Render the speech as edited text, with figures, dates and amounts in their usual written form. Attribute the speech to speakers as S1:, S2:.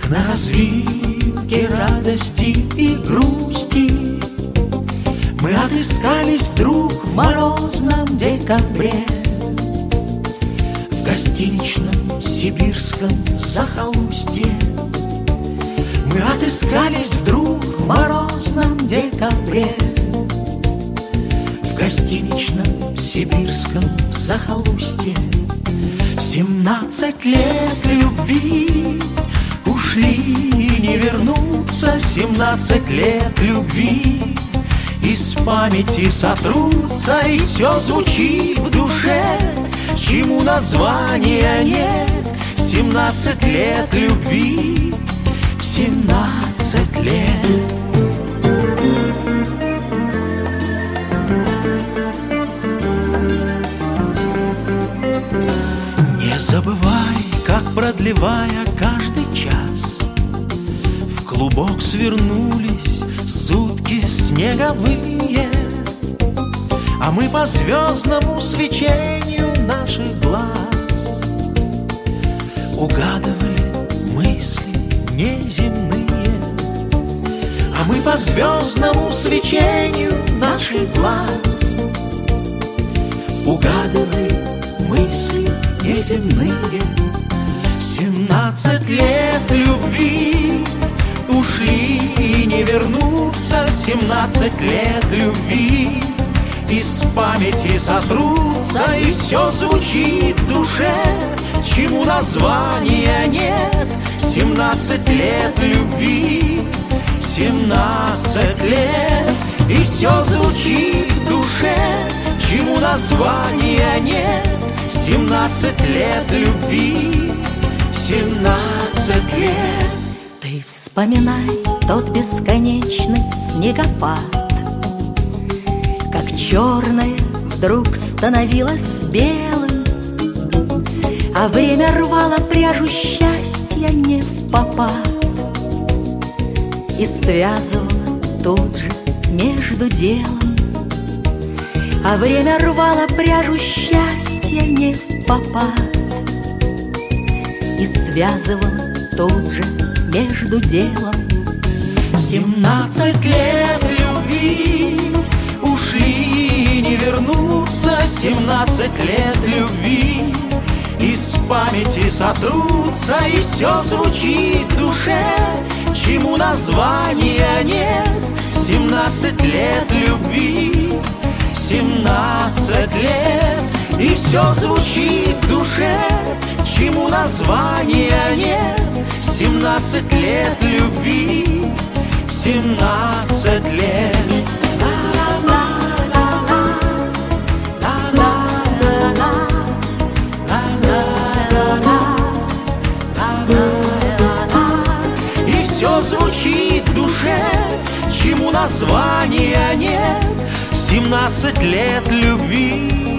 S1: На развилке радости и грусти мы отыскались вдруг в морозном декабре, в гостиничном сибирском захолустье. Мы отыскались вдруг в морозном декабре, в гостиничном сибирском захолустье. 17 лет любви ушли и не вернутся, 17 лет любви из памяти сотрутся, и все звучит в душе, чему названия нет. 17 лет любви, 17 лет. Не забывай, как, продлевая каждый час, в клубок свернулись сутки снеговые, а мы по звездному свечению наших глаз угадывали мысли неземные. А мы по звездному свечению наших глаз угадывали мысли неземные. 17 лет любви ушли и не вернутся, 17 лет любви из памяти сотрутся, и все звучит в душе, чему названия нет. 17 лет любви, 17 лет, и все звучит в душе, чему названия нет. 17 лет любви, 17 лет.
S2: Ты вспоминай тот бесконечный снегопад, как черное вдруг становилось белым, а время рвало пряжу счастья не впопад и связывало тут же между делом. А время рвало пряжу счастья не впопад и связывало тут же между делом.
S1: 17 лет любви ушли и не вернутся, 17 лет любви из памяти сотрутся, и все звучит в душе, чему названия нет. 17 лет любви, 17 лет, и все звучит в душе, чему названия нет. 17 лет любви, 17 лет. И все звучит в душе, чему названия нет. 17 лет любви.